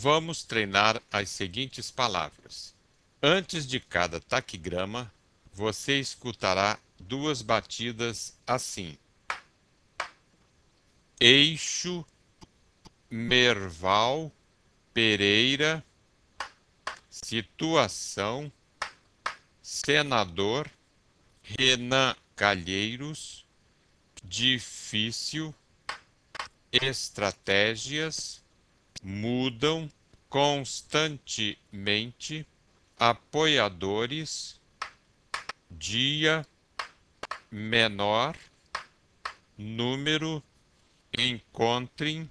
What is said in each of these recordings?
Vamos treinar as seguintes palavras. Antes de cada taquigrama, você escutará duas batidas assim: Eixo, Merval, Pereira, situação, senador, Renan Calheiros, difícil, estratégias, mudam constantemente, apoiadores, dia, menor, número, encontrem,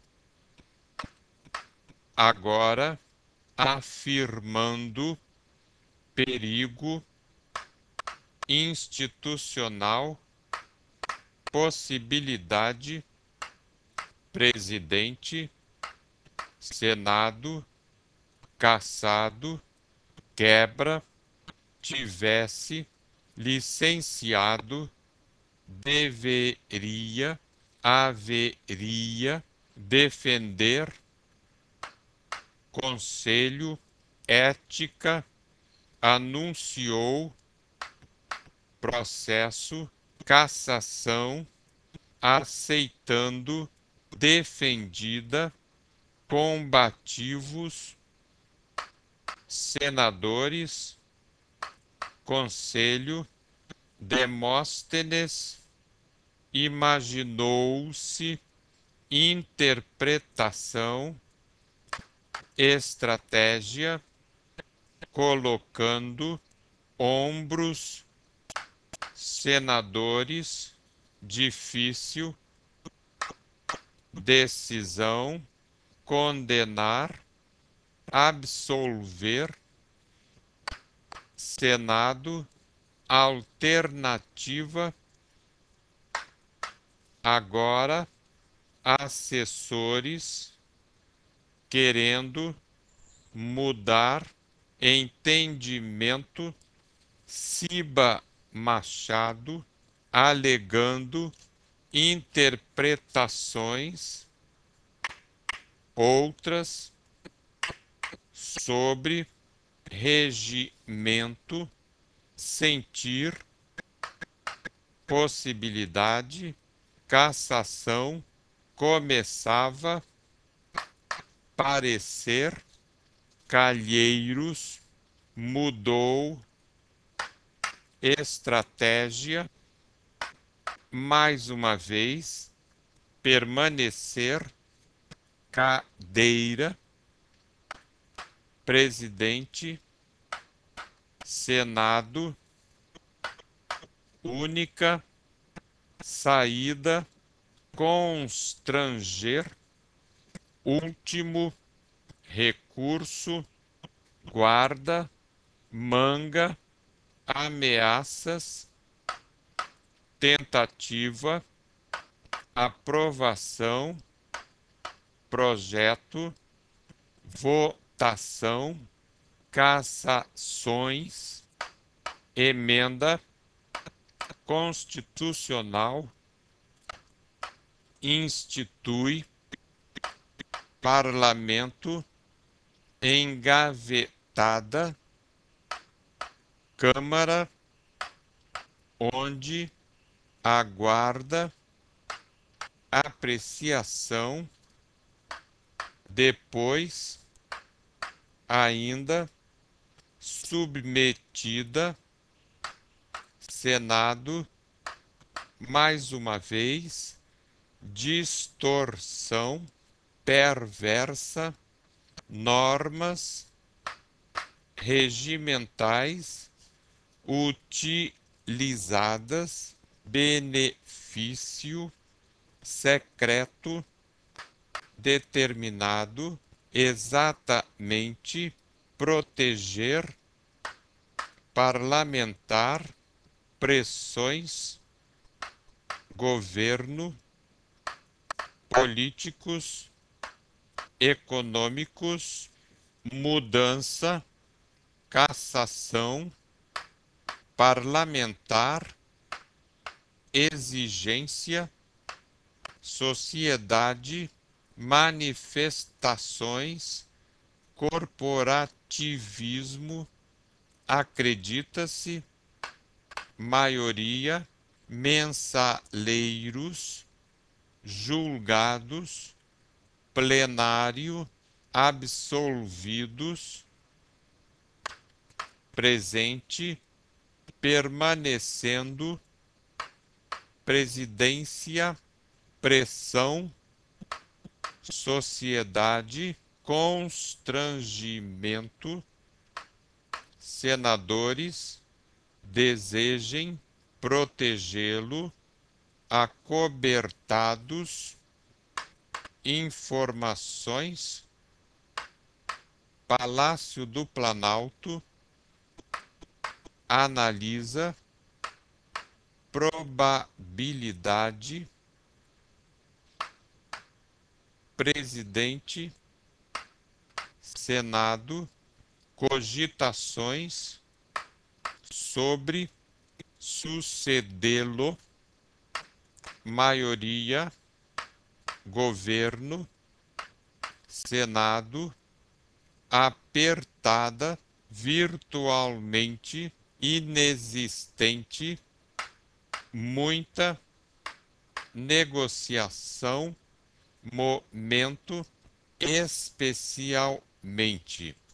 agora, afirmando, perigo, institucional, possibilidade, presidente, Senado, cassado, quebra, tivesse, licenciado, deveria, haveria, defender, conselho, ética, anunciou, processo, cassação, aceitando, defendida, combativos, senadores, conselho, Demóstenes, imaginou-se, interpretação, estratégia, colocando, ombros, senadores, difícil, decisão, condenar, absolver, Senado, alternativa, agora, assessores, querendo, mudar, entendimento, Ciba Machado, alegando, interpretações, outras, sobre, regimento, sentir, possibilidade, cassação, começava, parecer, Calheiros, mudou, estratégia, mais uma vez, permanecer, cadeira, presidente, Senado, única, saída, constranger, último, recurso, guarda, manga, ameaças, tentativa, aprovação, projeto, votação, cassações, emenda, constitucional, institui, parlamento, engavetada, Câmara, onde, aguarda, apreciação, depois, ainda, submetida, Senado, mais uma vez, distorção, perversa, normas, regimentais, utilizadas, benefício, secreto, determinado, exatamente, proteger, parlamentar, pressões, governo, políticos, econômicos, mudança, cassação, parlamentar, exigência, sociedade, manifestações, corporativismo, acredita-se, maioria, mensaleiros, julgados, plenário, absolvidos, presente, permanecendo, presidência, pressão, sociedade, constrangimento, senadores, desejem, protegê-lo, acobertados, informações, Palácio do Planalto, analisa, probabilidade, presidente, Senado, cogitações sobre sucedê-lo, maioria, governo, Senado, apertada, virtualmente, inexistente, muita, negociação, momento, especialmente.